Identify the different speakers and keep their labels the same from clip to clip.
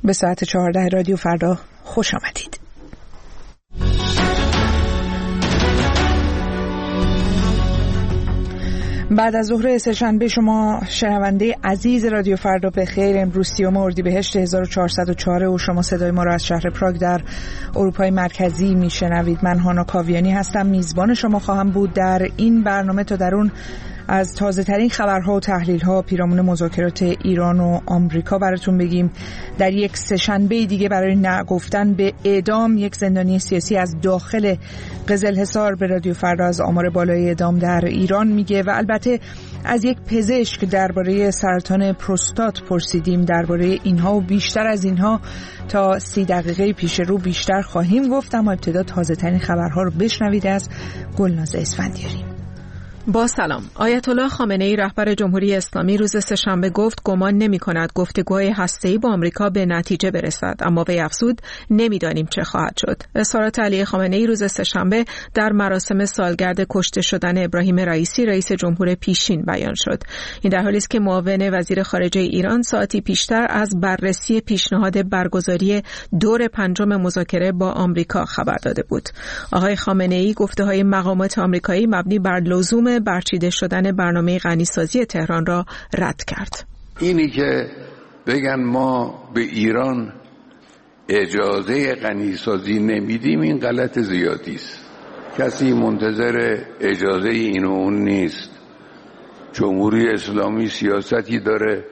Speaker 1: به ساعت 14 رادیو فردا خوش آمدید. بعد از ظهر سه‌شنبه شما شنونده عزیز رادیو فردا به خیر. امروز 30 اردیبهشت 1404 و شما صدای ما را از شهر پراگ در اروپای مرکزی میشنوید. من هانا کاویانی هستم، میزبان شما خواهم بود در این برنامه تا در اون از تازه ترین خبرها و تحلیل ها پیرامون مذاکرات ایران و آمریکا براتون بگیم. در یک سه‌شنبه دیگه برای نگفتن به اعدام یک زندانی سیاسی از داخل قزلحصار به رادیو فردا از آمار بالای اعدام در ایران میگه و البته از یک پزشک درباره سرطان پروستات پرسیدیم. درباره اینها و بیشتر از اینها تا 30 دقیقه پیش رو بیشتر خواهیم گفت، اما ابتدا تازه ترین خبرها رو بشنوید از گلناز اسفندیاری.
Speaker 2: با سلام. آیت الله خامنه‌ای رهبر جمهوری اسلامی روز سه‌شنبه گفت گمان نمی‌کند گفتگوهای هسته‌ای با آمریکا به نتیجه برسد، اما وی افزود نمی‌دانیم چه خواهد شد. اظهارات علی خامنه‌ای روز سه‌شنبه در مراسم سالگرد کشته شدن ابراهیم رئیسی رئیس جمهور پیشین بیان شد. این در حالی است که معاون وزیر خارجه ایران ساعتی پیشتر از بررسی پیشنهاد برگزاری دور پنجم مذاکره با آمریکا خبر داده بود. آقای خامنه‌ای گفته‌های مقامات آمریکایی مبنی بر لزوم برچیده شدن برنامه غنیسازی تهران را رد کرد.
Speaker 3: اینی که بگن ما به ایران اجازه غنیسازی نمیدیم این غلط زیادی است. کسی منتظر اجازه این و اون نیست. جمهوری اسلامی سیاستی داره،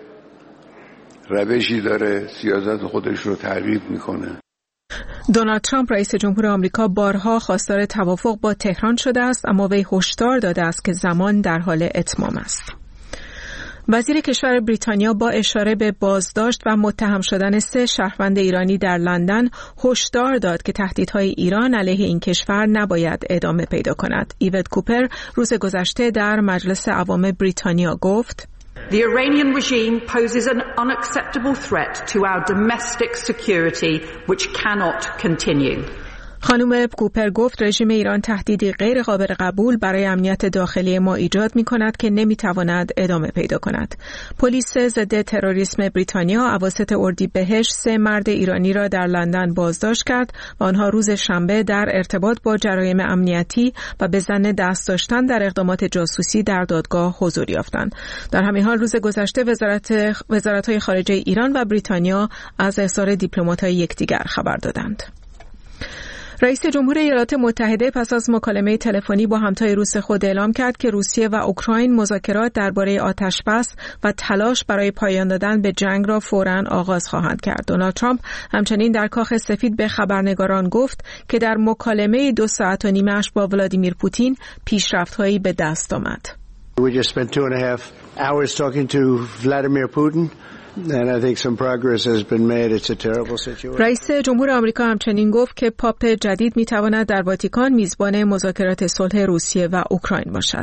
Speaker 3: روشی داره، سیاست خودش رو تغییر میکنه.
Speaker 2: دونالد ترامپ رئیس جمهور آمریکا بارها خواستار توافق با تهران شده است، اما وی هشدار داده است که زمان در حال اتمام است. وزیر کشور بریتانیا با اشاره به بازداشت و متهم شدن 3 شهروند ایرانی در لندن هشدار داد که تهدیدهای ایران علیه این کشور نباید ادامه پیدا کند. ایوت کوپر روز گذشته در مجلس عوام بریتانیا گفت:
Speaker 4: The Iranian regime poses an unacceptable threat to our domestic security which cannot continue.
Speaker 2: خانم کوپر گفت رژیم ایران تهدیدی غیر قابل قبول برای امنیت داخلی ما ایجاد می کند که نمی تواند ادامه پیدا کند. پلیس ضد تروریسم بریتانیا اواسط اردیبهشت 3 مرد ایرانی را در لندن بازداشت کرد و آنها روز شنبه در ارتباط با جرایم امنیتی و به ظن دست داشتن در اقدامات جاسوسی در دادگاه حضور یافتند. در همین حال روز گذشته وزارت‌های خارجه ایران و بریتانیا از احضار دیپلمات‌های یکدیگر خبر دادند. رئیس جمهور ایالات متحده پس از مکالمه تلفنی با همتای روس خود اعلام کرد که روسیه و اوکراین مذاکرات درباره آتشبس و تلاش برای پایان دادن به جنگ را فوراً آغاز خواهند کرد. دونالد ترامپ همچنین در کاخ سفید به خبرنگاران گفت که در مکالمه 2.5 ساعت با ولادیمیر پوتین پیشرفت‌هایی به دست آمد.
Speaker 5: We just spent 2.5 hours talking to Vladimir Putin. And I think some progress has been made. It's a terrible situation.
Speaker 2: رئیس جمهور آمریکا همچنین گفت که پاپ جدید میتواند در واتیکان میزبان مذاکرات صلح روسیه و اوکراین باشد.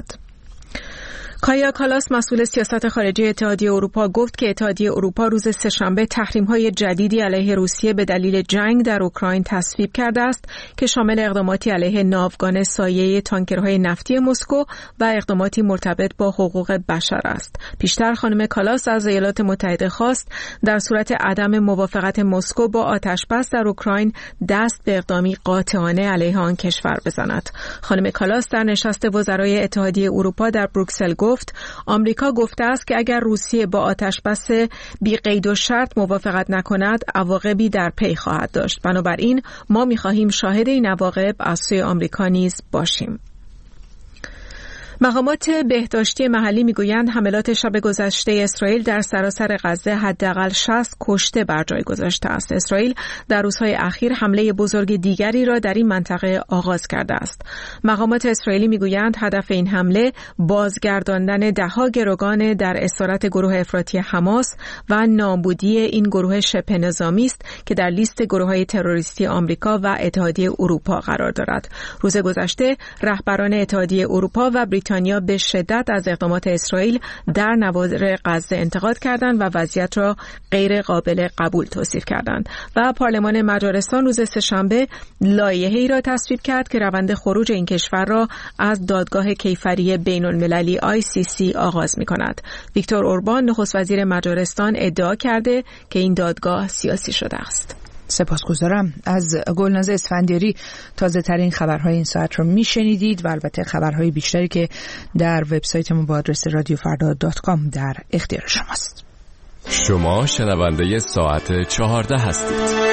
Speaker 2: کایا کالاس مسئول سیاست خارجی اتحادیه اروپا گفت که اتحادیه اروپا روز سه‌شنبه تحریم‌های جدیدی علیه روسیه به دلیل جنگ در اوکراین تصویب کرده است که شامل اقداماتی علیه ناوگان سایه تانکرهای نفتی مسکو و اقداماتی مرتبط با حقوق بشر است. پیشتر خانم کالاس از ایالات متحده خواست در صورت عدم موافقت مسکو با آتشبس در اوکراین دست به اقدامی قاطعانه علیه آن کشور بزند. خانم کالاس در نشست وزرای اتحادیه اروپا در بروکسل گفت آمریکا گفته است که اگر روسیه با آتشبس بی قید و شرط موافقت نکند عواقبی در پی خواهد داشت. بنابراین ما می‌خواهیم شاهد این عواقب از سوی آمریکا نیز باشیم. مقامات بهداشتی محلی میگویند حملات شب گذشته اسرائیل در سراسر غزه حداقل 60 کشته بر جای گذاشته است. اسرائیل در روزهای اخیر حمله بزرگ دیگری را در این منطقه آغاز کرده است. مقامات اسرائیلی میگویند هدف این حمله بازگرداندن ده‌ها گروگان در اسارت گروه افراطی حماس و نابودی این گروه شبه نظامی است که در لیست گروه‌های تروریستی آمریکا و اتحادیه اروپا قرار دارد. روز گذشته رهبران اتحادیه اروپا و بریتانیا به شدت از اقدامات اسرائیل در نوار غزه انتقاد کردند و وضعیت را غیر قابل قبول توصیف کردند و پارلمان مجارستان روز سه‌شنبه لایحه‌ای را تصویب کرد که روند خروج این کشور را از دادگاه کیفری بین‌المللی ICC آغاز می‌کند. ویکتور اوربان نخست وزیر مجارستان ادعا کرده که این دادگاه سیاسی شده است.
Speaker 1: سپاسگزارم. از گلناز اسفندیاری تازه ترین خبرهای این ساعت رو میشنیدید و البته خبرهای بیشتری که در وبسایتمون با آدرس radiofarda.com در اختیار شماست.
Speaker 6: شما شنونده ساعت 14 هستید.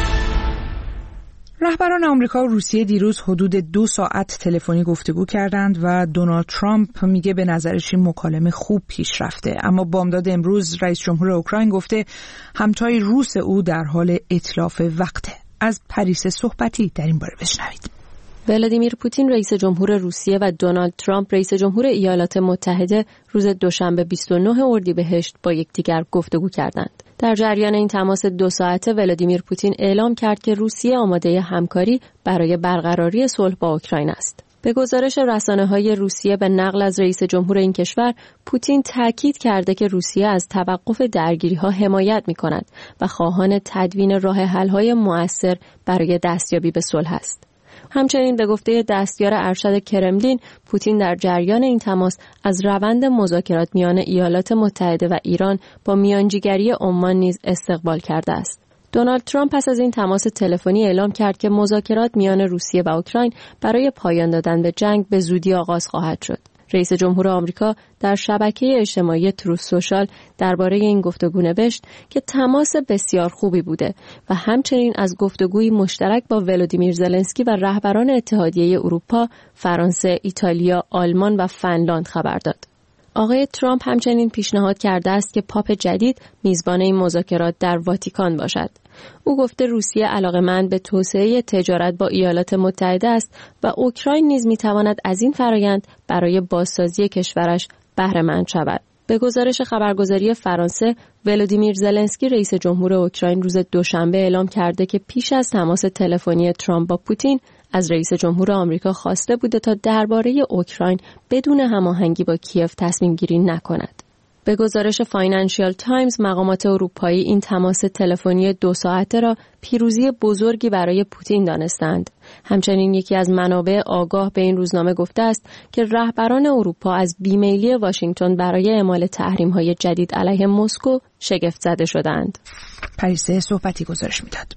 Speaker 1: رهبران آمریکا و روسیه دیروز حدود 2 ساعت تلفنی گفتگو کردند و دونالد ترامپ میگه به نظرش این مکالمه خوب پیش رفته، اما بامداد امروز رئیس جمهور اوکراین گفته همتای روس او در حال اتلاف وقته. از پریسا صحبتی در این باره بشنوید.
Speaker 7: ولادیمیر پوتین رئیس جمهور روسیه و دونالد ترامپ رئیس جمهور ایالات متحده روز دوشنبه 29 اردیبهشت با یکدیگر گفتگو کردند. در جریان این تماس 2 ساعته ولادیمیر پوتین اعلام کرد که روسیه آماده همکاری برای برقراری صلح با اوکراین است. به گزارش رسانه‌های روسیه به نقل از رئیس جمهور این کشور، پوتین تاکید کرده که روسیه از توقف درگیری‌ها حمایت می‌کند و خواهان تدوین راه حل‌های مؤثر برای دستیابی به صلح است. همچنین به گفته دستیار ارشد کرملین، پوتین در جریان این تماس از روند مذاکرات میان ایالات متحده و ایران با میانجیگری عمان نیز استقبال کرده است. دونالد ترامپ پس از این تماس تلفنی اعلام کرد که مذاکرات میان روسیه و اوکراین برای پایان دادن به جنگ به زودی آغاز خواهد شد. رئیس جمهور آمریکا در شبکه اجتماعی تروث سوشال درباره این گفتگو نوشت که تماس بسیار خوبی بوده و همچنین از گفتگوی مشترک با ولادیمیر زلنسکی و رهبران اتحادیه اروپا، فرانسه، ایتالیا، آلمان و فنلاند خبر داد. آقای ترامپ همچنین پیشنهاد کرده است که پاپ جدید میزبان این مذاکرات در واتیکان باشد. او گفته روسیه علاقه‌مند به توسعه تجارت با ایالات متحده است و اوکراین نیز میتواند از این فرآیند برای بازسازی کشورش بهره مند شود. به گزارش خبرگزاری فرانسه، ولادیمیر زلنسکی رئیس جمهور اوکراین روز دوشنبه اعلام کرده که پیش از تماس تلفنی ترامپ با پوتین از رئیس جمهور آمریکا خواسته بوده تا درباره اوکراین بدون هماهنگی با کیف تصمیم گیری نکند. به گزارش فاینانشیال تایمز، مقامات اروپایی این تماس تلفنی 2 ساعته را پیروزی بزرگی برای پوتین دانستند. همچنین یکی از منابع آگاه به این روزنامه گفته است که رهبران اروپا از بیمیلی واشنگتن برای اعمال تحریم‌های جدید علیه مسکو شگفت زده شدند.
Speaker 1: پریسا صحبتی گزارش میداد.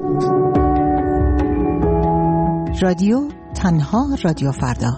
Speaker 8: رادیو تنها رادیو فردا.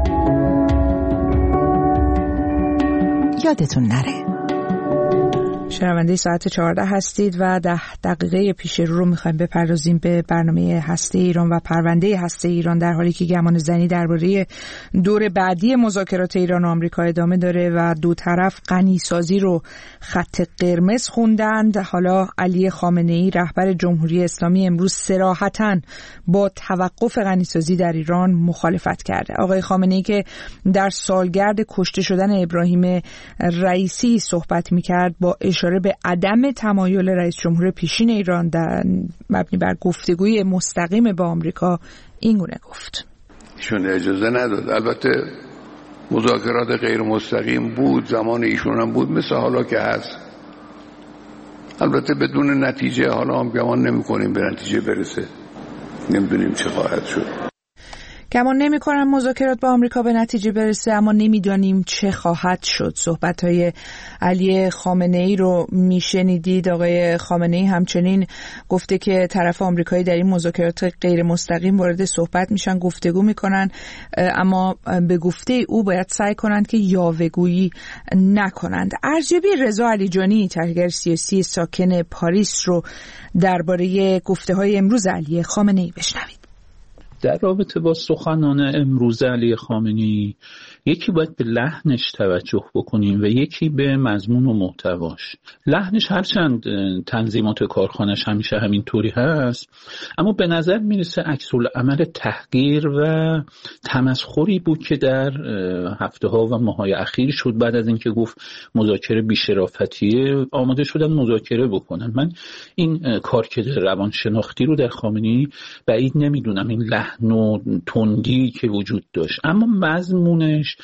Speaker 8: یادتون نره.
Speaker 1: شنونده ساعت 14 هستید و 10 دقیقه پیش رو میخوایم بپردازیم به برنامه هسته ایران و پرونده هسته ایران، در حالی که گمان زنی درباره دور بعدی مذاکرات ایران و آمریکا ادامه داره و دو طرف غنیسازی رو خط قرمز خوندند. حالا علی خامنه‌ای رهبر جمهوری اسلامی امروز صراحتاً با توقف غنیسازی در ایران مخالفت کرده. آقای خامنه‌ای که در سالگرد کشته شدن ابراهیم رئیسی صحبت میکرد، با اشاره به عدم تمایل رئیس جمهور پیشین ایران در مبنی بر گفتگوی مستقیم با آمریکا این گونه گفت:
Speaker 3: ایشون اجازه نداد. البته مذاکرات غیر مستقیم بود، زمان ایشون هم بود، مثل حالا که هست، البته بدون نتیجه. حالا هم گمان نمی کنیم به نتیجه برسه، نمیدونیم چه خواهد شد.
Speaker 1: گمان نمی کنم مذاکرات با آمریکا به نتیجه برسه، اما نمیدانیم چه خواهد شد. صحبت‌های علی خامنه‌ای رو میشنیدید. آقای خامنه‌ای همچنین گفته که طرف آمریکایی در این مذاکرات غیر مستقیم وارد صحبت میشن، گفتگو میکنن، اما به گفته او باید سعی کنند که یاوه‌گویی نکنند. ارزیابی رضا علیجانی، تحلیلگر سیاسی ساکن پاریس، رو درباره گفته‌های امروز علی خامنه‌ای بشنوید.
Speaker 9: در رابطه با سخنان امروز علی خامنه‌ای، یکی باید به لحنش توجه بکنیم و یکی به مضمون و محتواش. لحنش هرچند تنظیمات کارخانش همیشه همین طوری هست، اما به نظر میرسه عکس‌العمل تحقیر و تمسخری بود که در هفته‌ها و ماه‌های اخیر شد. بعد از اینکه گفت مذاکره بی‌شرافتیه، آماده شدن مذاکره بکنن. من این کارکرد روانشناختی رو در خامنه‌ای بعید نمیدونم. این لحن لحن و تندی که وجود داشت، اما مضمونش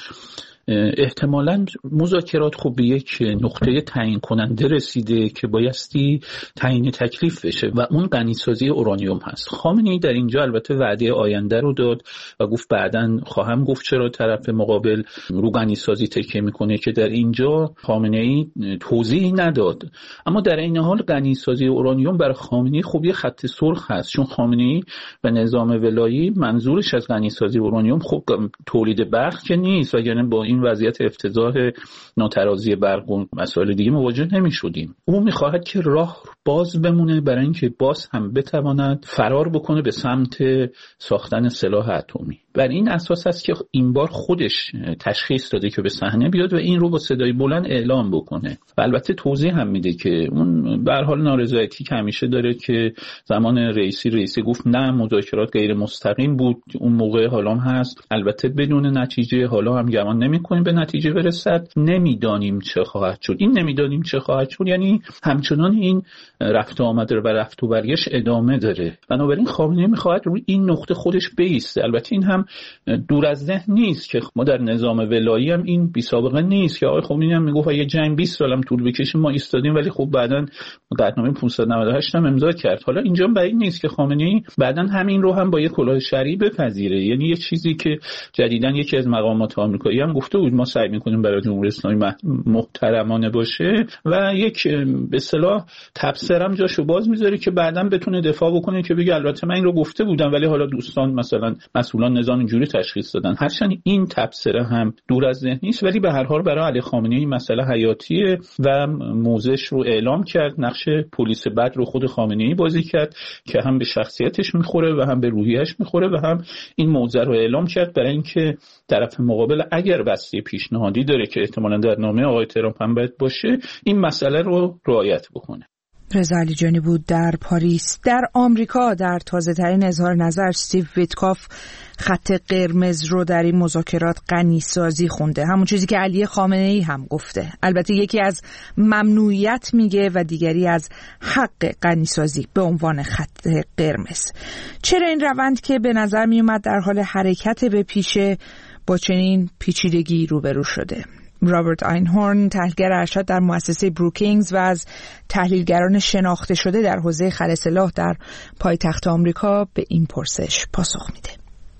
Speaker 9: احتمالاً مذاکرات خب به یک نقطه تعیین کننده رسیده که بایستی تعیین تکلیف بشه و اون غنیسازی اورانیوم هست. خامنه‌ای در اینجا البته وعده آینده رو داد و گفت بعداً خواهم گفت چرا طرف مقابل رو غنیسازی تکیه میکنه، که در اینجا خامنه‌ای توضیحی نداد. اما در این حال غنیسازی اورانیوم برای خامنه‌ای خب یه خط سرخ هست، چون خامنه‌ای و نظام ولایی منظورش از غنیسازی اورانیوم خب تولید برق که نیست، وگرنه با این وضعیت افتضاح ناترازی برق و مسائل دیگه مواجه نمی‌شدیم. او می‌خواهد که راه باز بمونه برای اینکه باز هم بتواند فرار بکنه به سمت ساختن سلاح اتمی. بر این اساس است که این بار خودش تشخیص داده که به صحنه بیاد و این رو با صدای بلند اعلام بکنه و البته توضیح هم میده که اون به هر حال نارضایتی که همیشه داره که زمان رئیسی گفت نه مذاکرات غیر مستقیم بود اون موقع، حالا هم هست، البته بدون نتیجه، حالا هم گمان نمی‌کنیم به نتیجه برسد، نمیدانیم چه خواهد شد. این نمیدانیم چه خواهد شد یعنی همچنان این رفت و آمد و رفت و برگشت ادامه داره. بنابراین خامنه‌ای می‌خواهد روی این نقطه خودش بایسته. البته این هم دور از ذهن نیست که ما در نظام ولایی هم این بی سابقه نیست که آقای خمینی هم میگفت اگه جنگ 20 سالم طول بکشه ما ایستادیم، ولی خب بعداً قطعنامه 598 هم امضا کرد. حالا اینجا بعید نیست که خامنه‌ای بعداً همین رو هم با یک کلاه شرعی بپذیره. یعنی یک چیزی که جدیداً یکی از مقامات آمریکایی هم گفته بود ما سعی می‌کنیم برای جمهوری اسلامی محترمانه باشه و یک به اصطلاح تبصرم جاشو باز می‌ذاره که بعداً بتونه دفاع بکنه که بگه البته من این رو گفته بودم ولی حالا دوستان مثلا مسئولان نظام اینجوری تشخیص دادن. هرچند این تبصره هم دور از ذهن نیست، ولی به هر حال برای علی خامنه‌ای این مسئله حیاتیه و موضعش رو اعلام کرد. نقش پلیس بد رو خود خامنه‌ای بازی کرد که هم به شخصیتش میخوره و هم به روحیه‌اش میخوره و هم این موضع رو اعلام کرد برای اینکه طرف مقابل اگر بسته پیشنهادی داره که احتمالاً در نامه آقای ترامپ هم باید باشه این مسئله رو رعایت بکنه.
Speaker 1: رضا علیجانی بود در پاریس. در آمریکا در تازه‌ترین اظهار نظر استیو ویتکاف خط قرمز رو در این مذاکرات غنیسازی خونده، همون چیزی که علی خامنه‌ای هم گفته. البته یکی از ممنوعیت میگه و دیگری از حق غنیسازی به عنوان خط قرمز. چرا این روند که به نظر میومد در حال حرکت به پیشه با چنین پیچیدگی روبرو شده؟ رابرت اینهورن تحلیلگر ارشد در مؤسسه بروکینگز و از تحلیلگران شناخته شده در حوزه خلسلاح در پایتخت آمریکا به این پرسش پاسخ میده.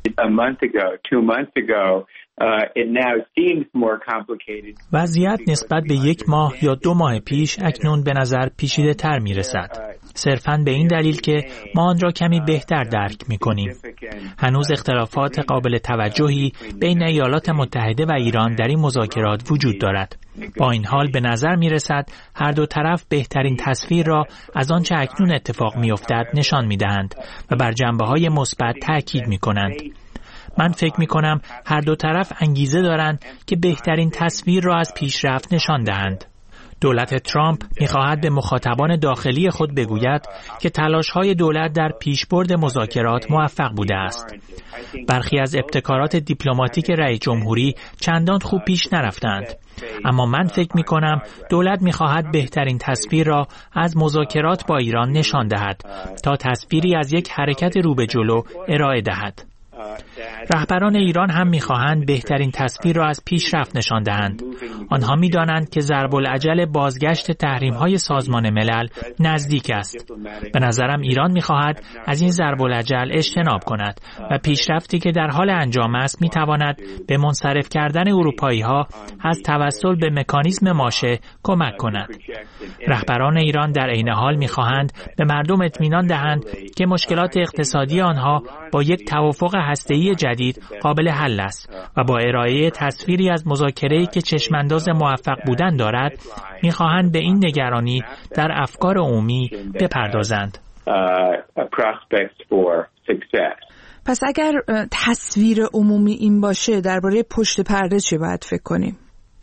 Speaker 10: وضعیت نسبت به 1 ماه یا 2 ماه پیش اکنون به نظر پیچیده تر می رسد. صرفاً به این دلیل که ما آن را کمی بهتر درک می کنیم. هنوز اختلافات قابل توجهی بین ایالات متحده و ایران در این مذاکرات وجود دارد. با این حال به نظر می رسد هر دو طرف بهترین تصویر را از آنچه اکنون اتفاق می افتد نشان می دهند و بر جنبه‌های مثبت تاکید می کنند. من فکر می کنم هر دو طرف انگیزه دارند که بهترین تصویر را از پیشرفت نشان دهند. دولت ترامپ می خواهد به مخاطبان داخلی خود بگوید که تلاش‌های دولت در پیشبرد مذاکرات موفق بوده است. برخی از ابتکارات دیپلماتیک رئیس جمهوری چندان خوب پیش نرفتند. اما من فکر می کنم دولت می خواهد بهترین تصویر را از مذاکرات با ایران نشان دهد تا تصویری از یک حرکت رو به جلو ارائه دهد. رهبران ایران هم می‌خواهند بهترین تصویر را از پیشرفت نشان دهند. آنها می‌دانند که ضرب العجل بازگشت تحریم‌های سازمان ملل نزدیک است. به نظرم ایران می‌خواهد از این ضرب العجل اجتناب کند و پیشرفتی که در حال انجام است می‌تواند به منصرف کردن اروپایی‌ها از توسل به مکانیزم ماشه کمک کند. رهبران ایران در عین حال می‌خواهند به مردم اطمینان دهند که مشکلات اقتصادی آنها با یک توافق هسته‌ای جدید قابل حل است و با ارائه تصویری از مذاکره‌ای که چشمانداز موفق بودن دارد می‌خواهند به این نگرانی در افکار عمومی بپردازند.
Speaker 1: پس اگر تصویر عمومی این باشه درباره پشت پرده چه باید فکر کنیم؟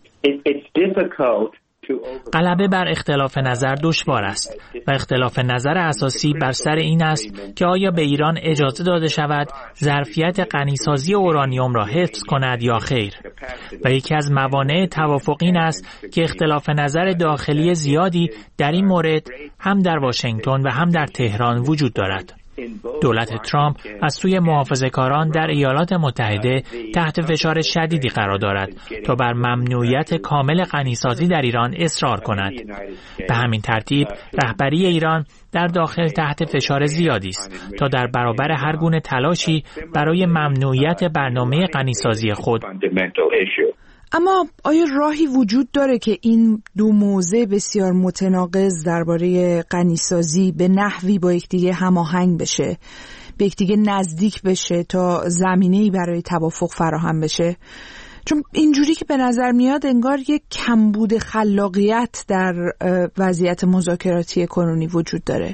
Speaker 10: غلبه بر اختلاف نظر دشوار است و اختلاف نظر اساسی بر سر این است که آیا به ایران اجازه داده شود ظرفیت غنیسازی اورانیوم را حفظ کند یا خیر. و یکی از موانع توافق این است که اختلاف نظر داخلی زیادی در این مورد هم در واشنگتن و هم در تهران وجود دارد. دولت ترامپ از سوی محافظه‌کاران در ایالات متحده تحت فشار شدیدی قرار دارد تا بر ممنوعیت کامل غنیسازی در ایران اصرار کند. به همین ترتیب رهبری ایران در داخل تحت فشار زیادی است تا در برابر هر گونه تلاشی برای ممنوعیت برنامه غنیسازی خود.
Speaker 1: اما آیا راهی وجود داره که این دو موضع بسیار متناقض درباره غنیسازی به نحوی با یکدیگه هماهنگ بشه، به یکدیگه نزدیک بشه تا زمینه‌ای برای توافق فراهم بشه؟ چون اینجوری که به نظر میاد انگار یک کمبود خلاقیت در وضعیت مذاکراتی کنونی وجود داره.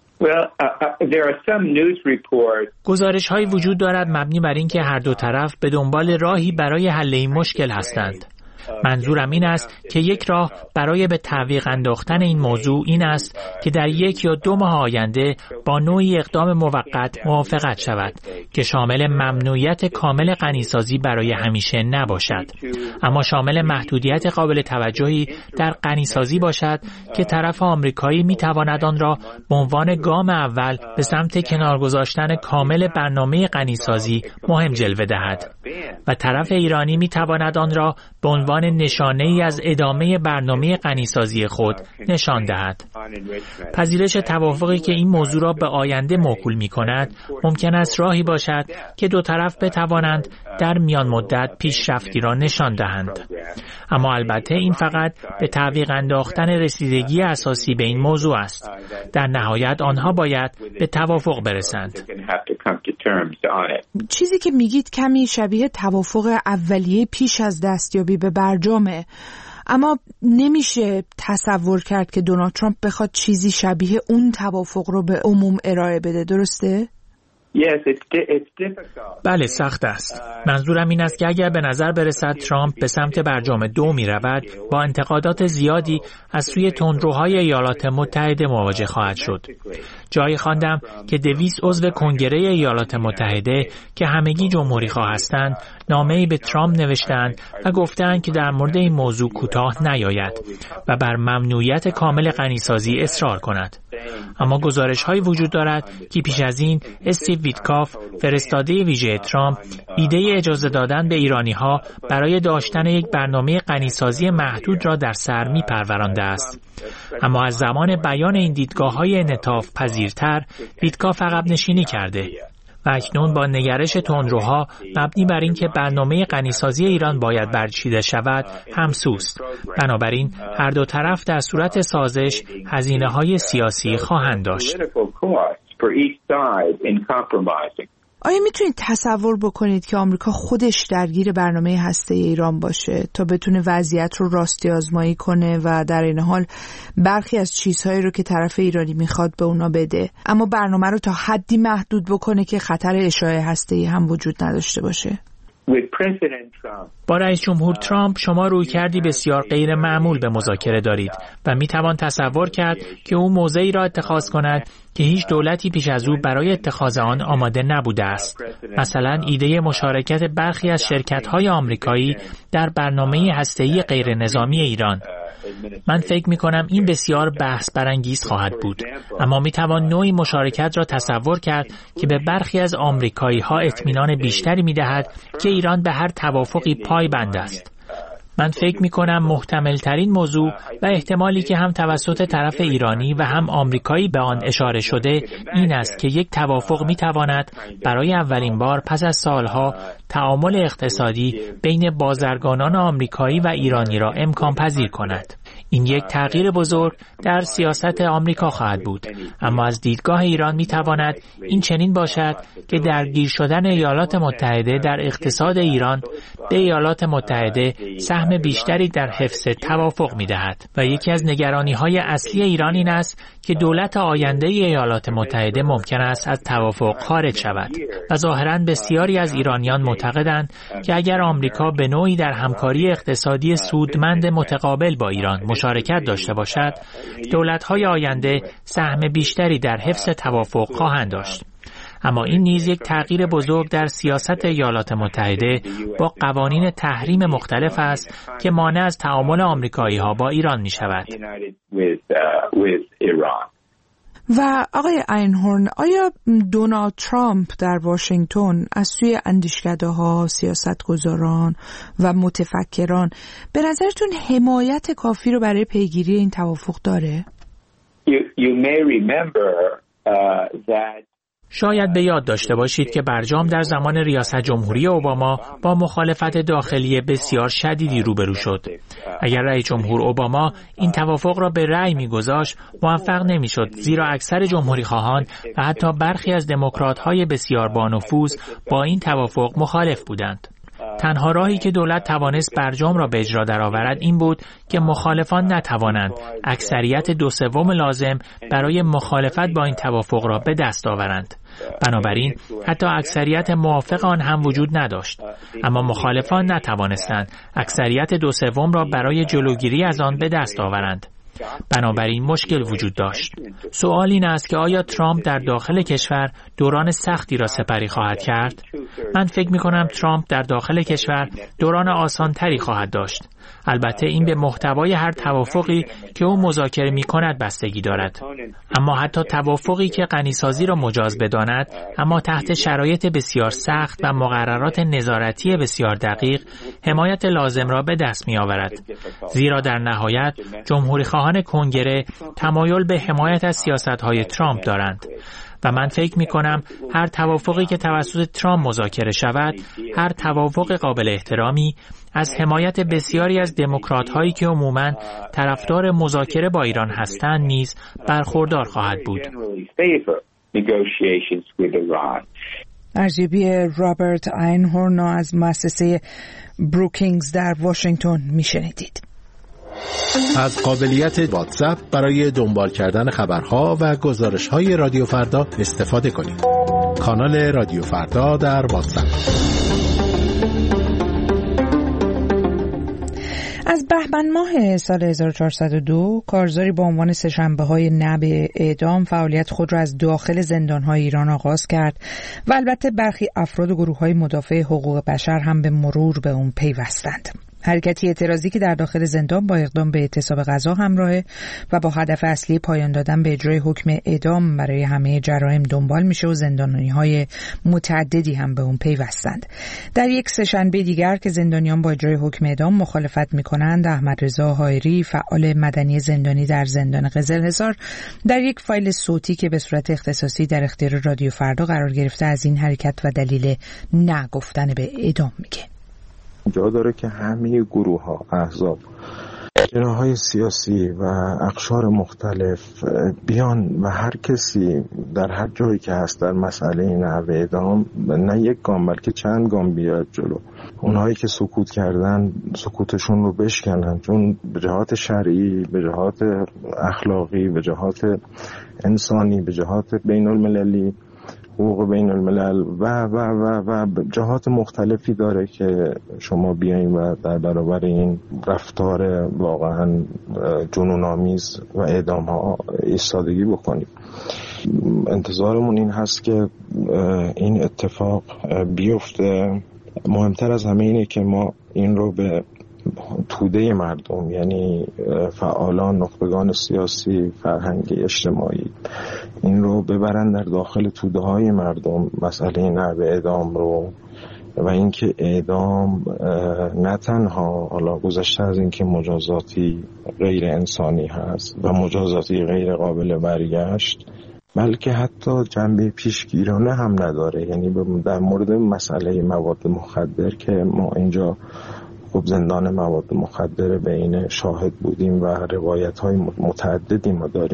Speaker 10: گزارش‌هایی وجود دارد مبنی بر اینکه هر دو طرف به دنبال راهی برای حل این مشکل هستند. منظورم این است که یک راه برای به تعویق انداختن این موضوع این است که در 1 یا 2 ماه آینده با نوعی اقدام موقت موافقت شود که شامل ممنوعیت کامل غنیسازی برای همیشه نباشد، اما شامل محدودیت قابل توجهی در غنیسازی باشد که طرف آمریکایی میتواند آن را به عنوان گام اول به سمت کنار گذاشتن کامل برنامه غنیسازی مهم جلوه دهد و طرف ایرانی میتواند آن را به عنوان نشانه‌ای از ادامه برنامه غنیسازی خود نشان دهد. پذیرش توافقی که این موضوع را به آینده موکول می‌کند ممکن است راهی باشد که دو طرف بتوانند در میان مدت پیشرفتی را نشان دهند. اما البته این فقط به تعویق انداختن رسیدگی اساسی به این موضوع است. در نهایت آنها باید به توافق برسند.
Speaker 1: چیزی که میگید کمی شبیه توافق اولیه پیش از دستیابی به برجامه، اما نمیشه تصور کرد که دونالد ترامپ بخواد چیزی شبیه اون توافق رو به عموم ارائه بده، درسته؟
Speaker 10: بله، سخت است. منظورم این است که اگر به نظر برسد ترامپ به سمت برجام 2 می رود، با انتقادات زیادی از سوی تندروهای ایالات متحده مواجه خواهد شد. جایی خواندم که 200 عضو کنگره ایالات متحده که همگی جمهوری خواه هستند نامه‌ای به ترامپ نوشتند و گفتند که در مورد این موضوع کوتاه نیاید و بر ممنوعیت کامل غنیسازی اصرار کند. اما گزارش‌هایی وجود دارد که پیش از این استیو ویتکاف، فرستاده ویژه ترامپ، ایده اجازه دادن به ایرانی‌ها برای داشتن یک برنامه غنیسازی محدود را در سر می‌پرورانده است. اما از زمان بیان این دیدگاه‌های انعطاف پذیرتر، ویتکاف عقب نشینی کرده و اکنون با نگرش تندروها مبنی بر اینکه برنامه غنیسازی ایران باید برچیده شود همسوست. بنابراین هر دو طرف در صورت سازش هزینه‌های سیاسی خواهند داشت.
Speaker 1: آیا میتونید تصور بکنید که آمریکا خودش درگیر برنامه هسته ایران باشه تا بتونه وضعیت رو راستی آزمایی کنه و در این حال برخی از چیزهایی رو که طرف ایرانی میخواد به اونا بده، اما برنامه رو تا حدی محدود بکنه که خطر اشاعه هسته‌ای هم وجود نداشته باشه؟
Speaker 10: با رئیس جمهور ترامپ شما رویکردی بسیار غیر معمول به مذاکره دارید و میتوان تصور کرد که او موضعی را اتخاذ کند که هیچ دولتی پیش از او برای اتخاذ آن آماده نبوده است. مثلا ایده مشارکت برخی از شرکت‌های آمریکایی در برنامه هسته‌ای غیر نظامی ایران. من فکر می‌کنم این بسیار بحث برانگیز خواهد بود، اما می‌توان نوعی مشارکت را تصور کرد که به برخی از آمریکایی‌ها اطمینان بیشتری می‌دهد که ایران به هر توافقی پایبند است. من فکر می‌کنم محتمل‌ترین موضوع و احتمالی که هم توسط طرف ایرانی و هم آمریکایی به آن اشاره شده این است که یک توافق می‌تواند برای اولین بار پس از سالها تعامل اقتصادی بین بازرگانان آمریکایی و ایرانی را امکان پذیر کند. این یک تغییر بزرگ در سیاست آمریکا خواهد بود، اما از دیدگاه ایران می‌تواند این چنین باشد که درگیر شدن ایالات متحده در اقتصاد ایران به ایالات متحده سهم بیشتری در حفظ توافق می‌دهد و یکی از نگرانی‌های اصلی ایران این است که دولت آینده ایالات متحده ممکن است از توافق خارج شود و ظاهراً بسیاری از ایرانیان معتقدند که اگر آمریکا به نوعی در همکاری اقتصادی سودمند متقابل با ایران مشارکت داشته باشد، دولت‌های آینده سهم بیشتری در حفظ توافق خواهند داشت. اما این نیز یک تغییر بزرگ در سیاست ایالات متحده با قوانین تحریم مختلف است که مانع از تعامل آمریکایی‌ها با ایران می‌شود.
Speaker 1: و آقای اینهورن، آیا دونالد ترامپ در واشنگتن از سوی اندیشکده‌ها، سیاستگزاران و متفکران به نظرتون حمایت کافی رو برای پیگیری این توافق داره؟
Speaker 11: You may remember that
Speaker 10: شاید به یاد داشته باشید که برجام در زمان ریاست جمهوری اوباما با مخالفت داخلی بسیار شدیدی روبرو شد. اگر رئیس جمهور اوباما این توافق را به رأی می‌گذاشت، موفق نمی‌شد، زیرا اکثر جمهوری خواهان و حتی برخی از دموکرات‌های بسیار بانفوذ با این توافق مخالف بودند. تنها راهی که دولت توانست برجام را به اجرا درآورد این بود که مخالفان نتوانند اکثریت 2/3 لازم برای مخالفت با این توافق را به دست آورند. بنابراین حتی اکثریت موافق آن هم وجود نداشت، اما مخالفان نتوانستند اکثریت 2/3 را برای جلوگیری از آن به دست آورند. بنابراین مشکل وجود داشت. سوال این است که آیا ترامپ در داخل کشور دوران سختی را سپری خواهد کرد؟ من فکر می‌کنم ترامپ در داخل کشور دوران آسان‌تری خواهد داشت. البته این به محتوای هر توافقی که او مذاکره می‌کند بستگی دارد. اما حتی توافقی که غنیسازی را مجاز بداند، اما تحت شرایط بسیار سخت و مقررات نظارتی بسیار دقیق، حمایت لازم را به دست می‌آورد. زیرا در نهایت جمهوری خواهان کنگره تمایل به حمایت از سیاست‌های ترامپ دارند. و من فکر می‌کنم هر توافقی که توسط ترامپ مذاکره شود، هر توافق قابل احترامی از حمایت بسیاری از دموکرات‌هایی که عموماً طرفدار مذاکره با ایران هستند نیز برخوردار خواهد بود.
Speaker 1: ارزیابی رابرت اینهورن از مؤسسه بروکینگز در واشنگتن میشنیدید.
Speaker 12: از قابلیت واتساپ برای دنبال کردن خبرها و گزارش‌های رادیو فردا استفاده کنید. کانال رادیو فردا در واتساپ.
Speaker 1: از بهمن ماه سال 1402 کارزاری با عنوان سه‌شنبه‌های نه به اعدام فعالیت خود را از داخل زندان‌های ایران آغاز کرد و البته برخی افراد و گروه‌های مدافع حقوق بشر هم به مرور به اون پیوستند. حرکتی اعتراضی که در داخل زندان با اقدام به اعتصاب غذا همراهه و با هدف اصلی پایان دادن به اجرای حکم اعدام برای همه جرایم دنبال میشه و زندانی‌های متعددی هم به اون پیوستند. در یک سه‌شنبه دیگر که زندانیان با اجرای حکم اعدام مخالفت میکنند، احمد رضا حائری، فعال مدنی زندانی در زندان قزلحصار، در یک فایل صوتی که به صورت اختصاصی در اختیار رادیو فردا قرار گرفته از این حرکت و دلیل نگفتن به اعدام میگه.
Speaker 13: جا داره که همه گروه‌ها، احزاب، جناح‌های سیاسی و اقشار مختلف بیان و هر کسی در هر جایی که هست در مسئله نحوه اعدام نه یک گام بلکه چند گام بیاد جلو. اونهایی که سکوت کردن سکوتشون رو بشکنن، چون به جهات شرعی، به جهات اخلاقی، به جهات انسانی، به جهات بین المللی، حقوق بین الملل و جهات مختلفی داره که شما بیاین و در برابر این رفتار واقعا جنون‌آمیز و اعدام ها ایستادگی بکنید. انتظارمون این هست که این اتفاق بیفته. مهمتر از همه اینه که ما این رو به توده مردم، یعنی فعالان، نخبگان سیاسی، فرهنگی، اجتماعی، این رو ببرن در داخل توده های مردم مسئله نحوه اعدام رو و اینکه اعدام نه تنها حالا گذشته از اینکه مجازاتی غیر انسانی هست و مجازاتی غیر قابل برگشت، بلکه حتی جنبه پیشگیرانه هم نداره. یعنی در مورد مسئله مواد مخدر که ما اینجا خب زندان مواد مخدر بین شاهد بودیم و روایت‌های متعددی ما داریم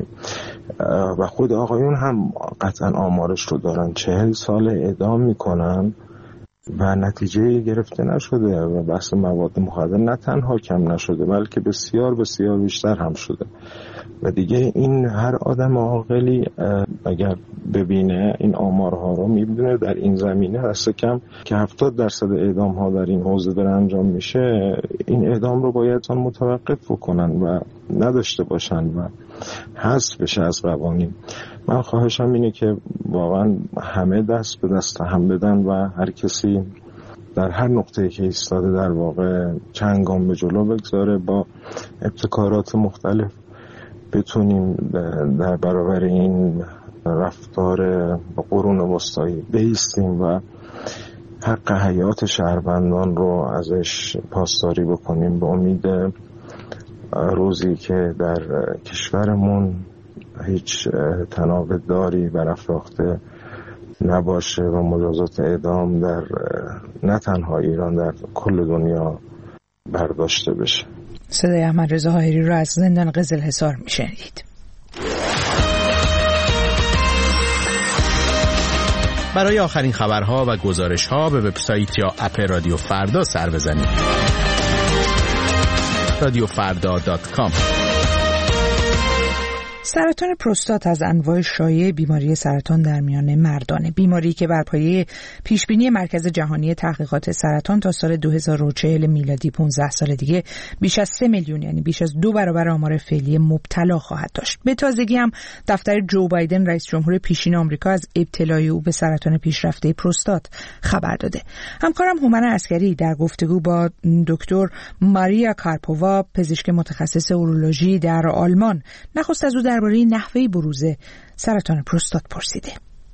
Speaker 13: و خود آقایون هم قطعا آمارش رو دارن. 40 سال اعدام میکنن و نتیجه گرفته نشده و بحث مواد مخدر نه تنها کم نشده بلکه بسیار بسیار بیشتر هم شده. و دیگه این هر آدم عاقلی اگر ببینه این آمارها رو میبینه در این زمینه دست کم که 70% اعدام ها در این حوزه داره انجام میشه، این اعدام رو باید متوقف بکنن و نداشته باشن و حذف بشه از قوانین. من خواهشم اینه که واقعا همه دست به دست هم بدن و هر کسی در هر نقطه‌ای که ایستاده در واقع چند گام به جلو بگذاره، با ابتکارات مختلف بتونیم در برابر این رفتار قرون وسطایی بایستیم و حق حیات شهروندان رو ازش پاسداری بکنیم، به امید روزی که در کشورمون هیچ تناقض‌داری برافراخته نباشه و مجازات اعدام در نه تنها ایران، در کل دنیا برداشته بشه.
Speaker 1: صدای احمدرضا حائری رو از زندان قزلحصار میشنید.
Speaker 12: برای آخرین خبرها و گزارش‌ها به وبسایت یا اپ رادیو فردا سر بزنید. radiofarda.com.
Speaker 1: سرطان پروستات از انواع شایع بیماری سرطان در میان مردانه. بیماری که بر پایه پیشبینی مرکز جهانی تحقیقات سرطان تا سال 2040 میلادی 15 سال دیگه بیش از 3 میلیون، یعنی بیش از 2 برابر آمار فعلی مبتلا خواهد داشت. به تازگی هم دفتر جو بایدن رئیس جمهور پیشین آمریکا از ابتلای او به سرطان پیشرفته پروستات خبر داده. همکارم هومن عسکری در گفتگو با دکتر ماریا کارپووا، پزشک متخصص اورولوژی در آلمان، نخست از او درباره نحوه بروز سرطان پروستات پرسیده.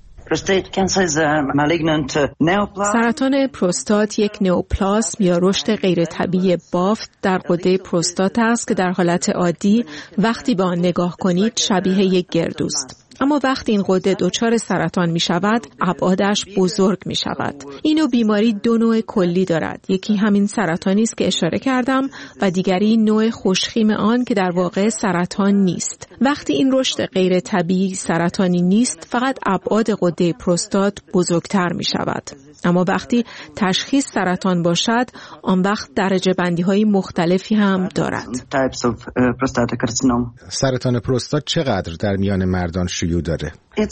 Speaker 2: سرطان پروستات یک نئوپلاسم یا رشد غیر طبیعی بافت در غده پروستات است که در حالت عادی وقتی به آن نگاه کنید شبیه یک گردوست. اما وقتی این غده دچار سرطان می شود، ابعادش بزرگ می شود. این نوع بیماری دو نوع کلی دارد. یکی همین سرطانی است که اشاره کردم و دیگری نوع خوشخیم آن که در واقع سرطان نیست. وقتی این رشد غیر طبیعی سرطانی نیست، فقط ابعاد غده پروستات بزرگتر می شود. اما وقتی تشخیص سرطان باشد، آن وقت درجه بندی های مختلفی هم دارد.
Speaker 12: سرطان پروستات چقدر در میان مردان شیوع داره؟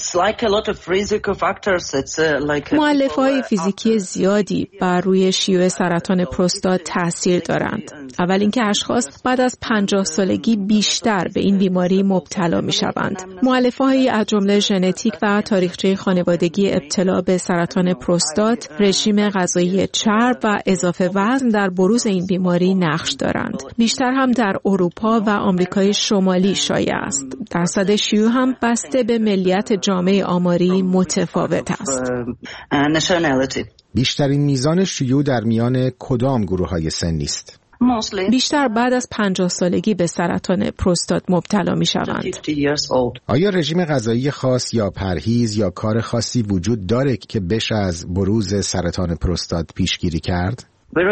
Speaker 2: مؤلفه‌های فیزیکی زیادی بر روی شیوع سرطان پروستات تاثیر دارند. اول اینکه اشخاص بعد از 50 سالگی بیشتر به این بیماری مبتلا می‌شوند. مؤلفه‌هایی از جمله ژنتیک و تاریخچه خانوادگی ابتلا به سرطان پروستات، رژیم غذایی چرب و اضافه وزن در بروز این بیماری نقش دارند. بیشتر هم در اروپا و آمریکای شمالی شایع است. درصد شیوع هم بسته به ملیت جامعه آماری متفاوت است.
Speaker 12: بیشترین میزان شیوع در میان کدام گروه‌های سنی است؟
Speaker 2: بیشتر بعد از 50 سالگی به سرطان پروستات مبتلا می شوند.
Speaker 12: آیا رژیم غذایی خاص یا پرهیز یا کار خاصی وجود داره که بشه از بروز سرطان پروستات پیشگیری کرد؟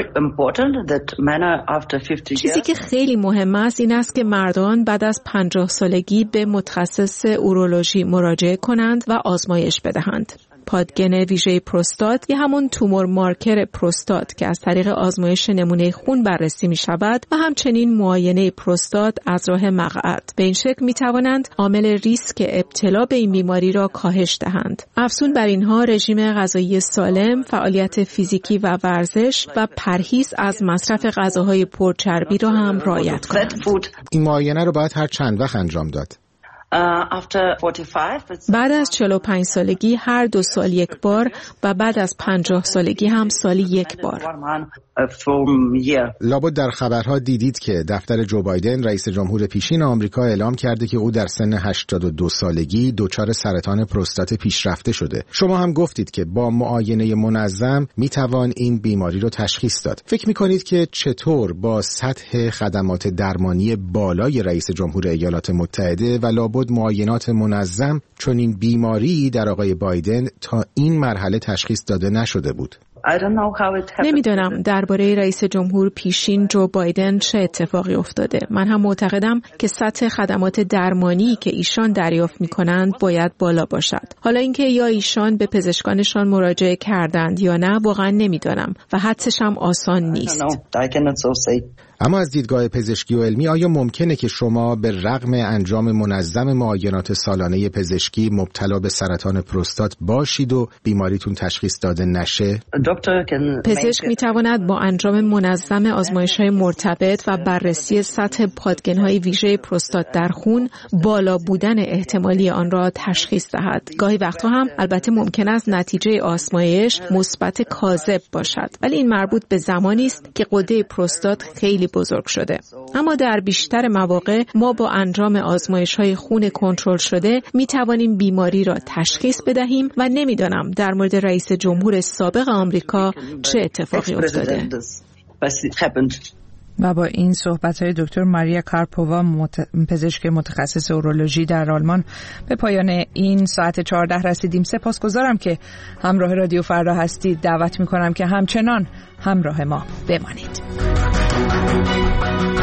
Speaker 2: چیزی که خیلی مهم است این است که مردان بعد از 50 سالگی به متخصص اورولوژی مراجعه کنند و آزمایش بدهند. پادگن ویژه پروستات یا همون تومور مارکر پروستات که از طریق آزمایش نمونه خون بررسی می شود و همچنین معاینه پروستات از راه مقعد. به این شکل می توانند عامل ریسک ابتلا به این بیماری را کاهش دهند. افزون بر اینها رژیم غذایی سالم، فعالیت فیزیکی و ورزش و پرهیز از مصرف غذاهای پرچربی را هم رعایت کنند.
Speaker 12: این معاینه را باید هر چند وقت انجام داد؟
Speaker 2: بعد از 45 سالگی هر 2 سال یک بار و بعد از 50 سالگی هم سالی یک بار.
Speaker 12: لابد در خبرها دیدید که دفتر جو بایدن رئیس جمهور پیشین آمریکا اعلام کرده که او در سن 82 سالگی دچار سرطان پروستات پیشرفته شده. شما هم گفتید که با معاینه منظم میتوان این بیماری رو تشخیص داد. فکر میکنید که چطور با سطح خدمات درمانی بالای رئیس جمهور ایالات متحده و لابد معاینات منظم چنین بیماری در آقای بایدن تا این مرحله تشخیص داده نشده بود؟
Speaker 2: نمیدانم درباره رئیس جمهور پیشین جو بایدن چه اتفاقی افتاده. من هم معتقدم که سطح خدمات درمانی که ایشان دریافت می‌کنند باید بالا باشد. حالا اینکه یا ایشان به پزشکانشان مراجعه کردند یا نه واقعا نمیدانم و حدسش هم آسان نیست.
Speaker 12: اما از دیدگاه پزشکی و علمی آیا ممکنه که شما به رغم انجام منظم معاینات سالانه پزشکی مبتلا به سرطان پروستات باشید و بیماریتون تشخیص داده نشه؟
Speaker 2: پزشک میتواند با انجام منظم آزمایش‌های مرتبط و بررسی سطح پادگن‌های ویژه پروستات در خون بالا بودن احتمالی آن را تشخیص دهد. گاهی وقتها هم البته ممکن است نتیجه آزمایش مثبت کاذب باشد، ولی این مربوط به زمانی است که غده پروستات خیلی بزرگ شده. اما در بیشتر مواقع ما با انجام آزمایش‌های خون کنترل شده می‌توانیم بیماری را تشخیص بدهیم و نمی‌دانم در مورد رئیس جمهور سابق آمریکا چه اتفاقی افتاده.
Speaker 1: و با این صحبت‌های دکتر ماریا کارپووا پزشک متخصص اورولوژی در آلمان به پایان این ساعت 14 رسیدیم. سپاسگزارم که همراه رادیو فردا هستید. دعوت می‌کنم که همچنان همراه ما بمانید.